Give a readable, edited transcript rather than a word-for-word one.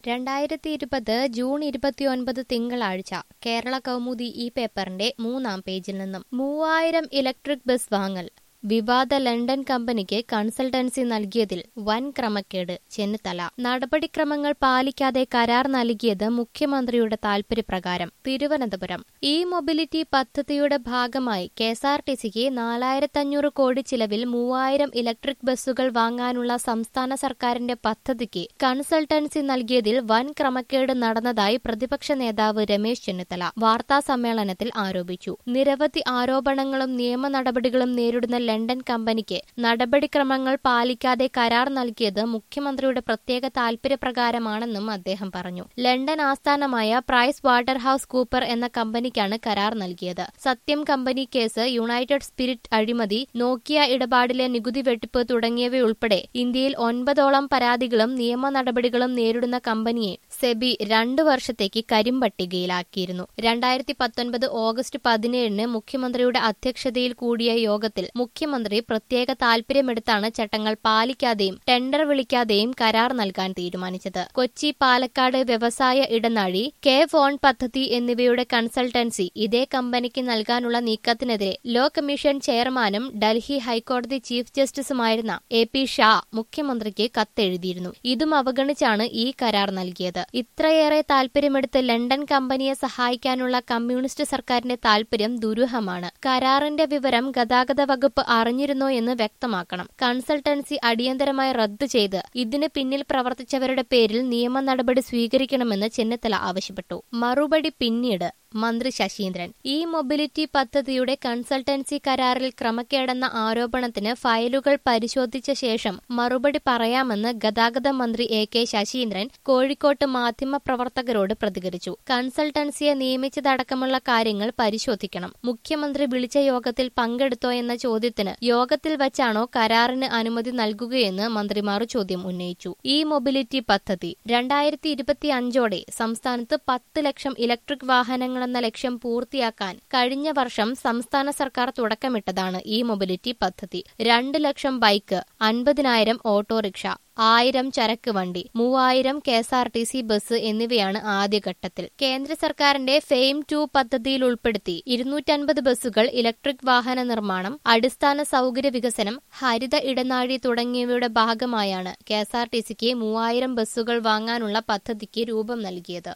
2020 June 29 തിങ്കളാഴ്ച കേരള കൗമുദി ഈ പേപ്പറിന്റെ 3-ാം പേജിൽ നിന്നും 3000 ഇലക്ട്രിക് ബസ് വാങ്ങൽ വിവാദ ലണ്ടൻ കമ്പനിക്ക് കൺസൾട്ടൻസി നൽകിയതിൽ വൻ ക്രമക്കേട് ചെന്നിത്തല നടപടിക്രമങ്ങൾ പാലിക്കാതെ കരാർ നൽകിയത് മുഖ്യമന്ത്രിയുടെ താൽപര്യപ്രകാരം തിരുവനന്തപുരം ഇ മൊബിലിറ്റി പദ്ധതിയുടെ ഭാഗമായി കെഎസ്ആർടിസിക്ക് 4500 കോടി ചിലവിൽ 3000 ഇലക്ട്രിക് ബസ്സുകൾ വാങ്ങാനുള്ള സംസ്ഥാന സർക്കാരിന്റെ പദ്ധതിക്ക് കൺസൾട്ടൻസി നൽകിയതിൽ വൻ ക്രമക്കേട് നടന്നതായി പ്രതിപക്ഷ നേതാവ് രമേശ് ചെന്നിത്തല വാർത്താസമ്മേളനത്തിൽ ആരോപിച്ചു. നിരവധി ആരോപണങ്ങളും നിയമ നടപടികളും നേരിടുന്ന ലണ്ടൻ കമ്പനിക്ക് നടപടിക്രമങ്ങൾ പാലിക്കാതെ കരാർ നൽകിയത് മുഖ്യമന്ത്രിയുടെ പ്രത്യേക താൽപര്യപ്രകാരമാണെന്നും അദ്ദേഹം പറഞ്ഞു. ലണ്ടൻ ആസ്ഥാനമായ പ്രൈസ് വാട്ടർ ഹൌസ് കൂപ്പർ എന്ന കമ്പനിക്കാണ് കരാർ നൽകിയത്. സത്യം കമ്പനി കേസ്, യുണൈറ്റഡ് സ്പിരിറ്റ് അഴിമതി, നോക്കിയ ഇടപാടിലെ നികുതി വെട്ടിപ്പ് തുടങ്ങിയവയുൾപ്പെടെ ഇന്ത്യയിൽ 9ഓളം പരാതികളും നിയമ നടപടികളും നേരിടുന്ന കമ്പനിയെ സെബി 2 വർഷത്തേക്ക് കരിമ്പട്ടികയിലാക്കിയിരുന്നു. 2019 ഓഗസ്റ്റ് 17 മുഖ്യമന്ത്രിയുടെ അധ്യക്ഷതയിൽ കൂടിയ യോഗത്തിൽ മുഖ്യമന്ത്രി പ്രത്യേക താൽപര്യമെടുത്താണ് ചട്ടങ്ങൾ പാലിക്കാതെയും ടെൻഡർ വിളിക്കാതെയും കരാർ നൽകാൻ തീരുമാനിച്ചത്. കൊച്ചി പാലക്കാട് വ്യവസായ ഇടനാഴി, കെ ഫോൺ പദ്ധതി എന്നിവയുടെ കൺസൾട്ടൻസി ഇതേ കമ്പനിക്ക് നൽകാനുള്ള നീക്കത്തിനെതിരെ ലോ കമ്മീഷൻ ചെയർമാനും ഡൽഹി ഹൈക്കോടതി ചീഫ് ജസ്റ്റിസുമായിരുന്ന AP ഷാ മുഖ്യമന്ത്രിക്ക് കത്തെഴുതിയിരുന്നു. ഇതും അവഗണിച്ചാണ് ഈ കരാർ നൽകിയത്. ഇത്രയേറെ താൽപര്യമെടുത്ത് ലണ്ടൻ കമ്പനിയെ സഹായിക്കാനുള്ള കമ്മ്യൂണിസ്റ്റ് സർക്കാരിന്റെ താൽപര്യം ദുരൂഹമാണ്. കരാറിന്റെ വിവരം ഗതാഗത വകുപ്പ് അറിഞ്ഞിരുന്നോ എന്ന് വ്യക്തമാക്കണം. കൺസൾട്ടൻസി അടിയന്തരമായി റദ്ദു ചെയ്ത് ഇതിന് പിന്നിൽ പ്രവർത്തിച്ചവരുടെ പേരിൽ നിയമ നടപടി സ്വീകരിക്കണമെന്ന് ചെന്നിത്തല ആവശ്യപ്പെട്ടു. മറുപടി പിന്നീട് മന്ത്രി ശശീന്ദ്രൻ ഇ മൊബിലിറ്റി പദ്ധതിയുടെ കൺസൾട്ടൻസി കരാറിൽ ക്രമക്കേടെന്ന ആരോപണത്തിന് ഫയലുകൾ പരിശോധിച്ച ശേഷം മറുപടി പറയാമെന്ന് ഗതാഗത മന്ത്രി AK ശശീന്ദ്രൻ കോഴിക്കോട്ട് മാധ്യമപ്രവർത്തകരോട് പ്രതികരിച്ചു. കൺസൾട്ടൻസിയെ നിയമിച്ചതടക്കമുള്ള കാര്യങ്ങൾ പരിശോധിക്കണം. മുഖ്യമന്ത്രി വിളിച്ച യോഗത്തിൽ പങ്കെടുത്തോ എന്ന ചോദ്യത്തിന് യോഗത്തിൽ വച്ചാണോ കരാറിന് അനുമതി നൽകുകയെന്ന് മന്ത്രി മറുചോദ്യം ഉന്നയിച്ചു. ഇ മൊബിലിറ്റി പദ്ധതി 2025ഓടെ സംസ്ഥാനത്ത് 10 ലക്ഷം ഇലക്ട്രിക് വാഹനങ്ങൾ എന്ന ലക്ഷ്യം പൂർത്തിയാക്കാൻ കഴിഞ്ഞ വർഷം സംസ്ഥാന സർക്കാർ തുടക്കമിട്ടതാണ് ഇ മൊബിലിറ്റി പദ്ധതി. 2 ലക്ഷം ബൈക്ക്, 50,000 ഓട്ടോറിക്ഷ, 1000 ചരക്ക് വണ്ടി, 3000 KSRTC ബസ് എന്നിവയാണ് ആദ്യഘട്ടത്തിൽ. കേന്ദ്ര സർക്കാരിന്റെ ഫെയിം 2 പദ്ധതിയിൽ ഉൾപ്പെടുത്തി 250 ബസ്സുകൾ, ഇലക്ട്രിക് വാഹന നിർമ്മാണം, അടിസ്ഥാന സൗകര്യ വികസനം, ഹരിത ഇടനാഴി തുടങ്ങിയവയുടെ ഭാഗമായാണ് KSRTCക്ക് 3000 ബസ്സുകൾ വാങ്ങാനുള്ള പദ്ധതിക്ക് രൂപം നൽകിയത്.